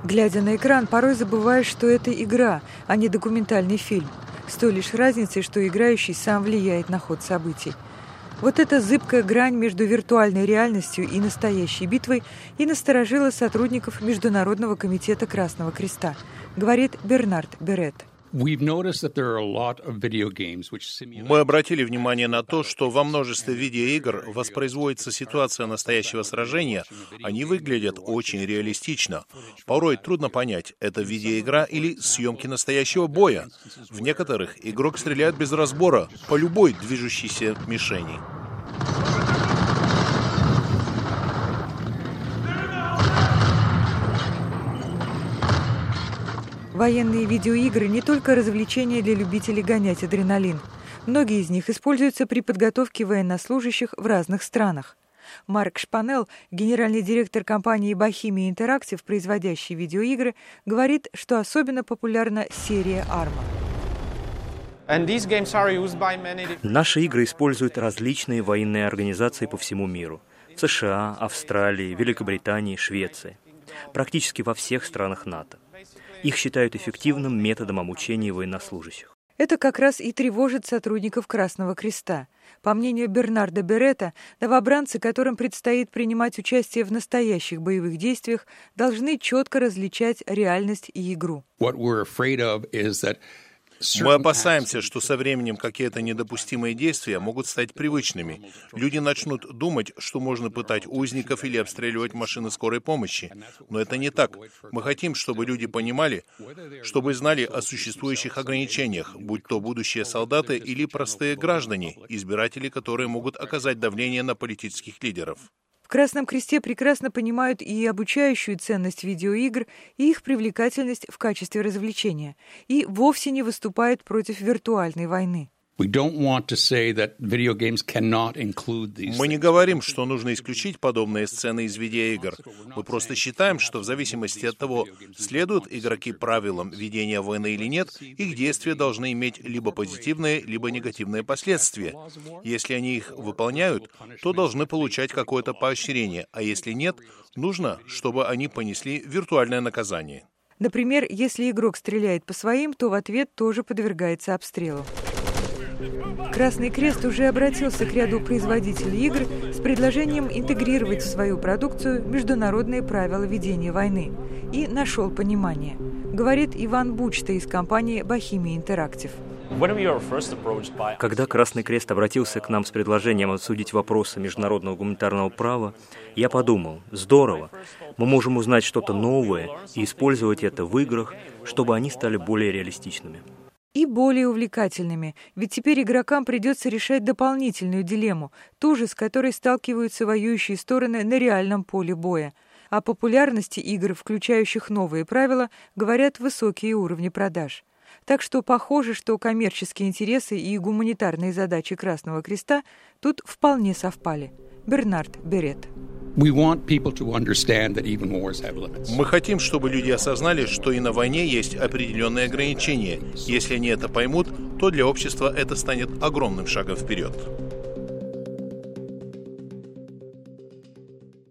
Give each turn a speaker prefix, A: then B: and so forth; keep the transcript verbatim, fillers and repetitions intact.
A: Глядя на экран, порой забываешь, что это игра, а не документальный фильм. С той лишь разницей, что играющий сам влияет на ход событий. Вот эта зыбкая грань между виртуальной реальностью и настоящей битвой и насторожила сотрудников Международного комитета Красного Креста, говорит Бернард Берет.
B: Мы
C: обратили внимание на то, что во множестве видеоигр воспроизводится ситуация настоящего сражения. Они выглядят очень реалистично. Порой трудно понять, это видеоигра или съемки настоящего боя. В некоторых игрок стреляет без разбора по любой движущейся мишени.
A: Военные видеоигры не только развлечения для любителей гонять адреналин. Многие из них используются при подготовке военнослужащих в разных странах. Марк Шпанелл, генеральный директор компании Bohemia Interactive, производящей видеоигры, говорит, что особенно популярна серия Arma.
D: Наши игры используют различные военные организации по всему миру. В США, Австралии, Великобритании, Швеции. Практически во всех странах НАТО. Их считают эффективным методом обучения военнослужащих.
A: Это как раз и тревожит сотрудников Красного Креста. По мнению Бернарда Берета, новобранцы, которым предстоит принимать участие в настоящих боевых действиях, должны четко различать реальность и игру.
C: Мы опасаемся, что со временем какие-то недопустимые действия могут стать привычными. Люди начнут думать, что можно пытать узников или обстреливать машины скорой помощи. Но это не так. Мы хотим, чтобы люди понимали, чтобы знали о существующих ограничениях, будь то будущие солдаты или простые граждане, избиратели, которые могут оказать давление на политических лидеров.
A: В Красном Кресте прекрасно понимают и обучающую ценность видеоигр, и их привлекательность в качестве развлечения, и вовсе не выступают против виртуальной войны.
C: Мы не говорим, что нужно исключить подобные сцены из видеоигр. Мы просто считаем, что в зависимости от того, следуют игроки правилам ведения войны или нет, их действия должны иметь либо позитивные, либо негативные последствия. Если они их выполняют, то должны получать какое-то поощрение, а если нет, нужно, чтобы они понесли виртуальное наказание.
A: Например, если игрок стреляет по своим, то в ответ тоже подвергается обстрелу. Красный Крест уже обратился к ряду производителей игр с предложением интегрировать в свою продукцию международные правила ведения войны и нашел понимание, говорит Иван Бучта из компании Bohemia Interactive.
D: Когда Красный Крест обратился к нам с предложением обсудить вопросы международного гуманитарного права, я подумал, здорово, мы можем узнать что-то новое и использовать это в играх, чтобы они стали более реалистичными.
A: И более увлекательными, ведь теперь игрокам придется решать дополнительную дилемму, ту же, с которой сталкиваются воюющие стороны на реальном поле боя. О популярности игр, включающих новые правила, говорят высокие уровни продаж. Так что похоже, что коммерческие интересы и гуманитарные задачи Красного Креста тут вполне совпали. Бернард Берет.
B: Мы
C: хотим, чтобы люди осознали, что и на войне есть определенные ограничения. Если они это поймут, то для общества это станет огромным шагом вперед.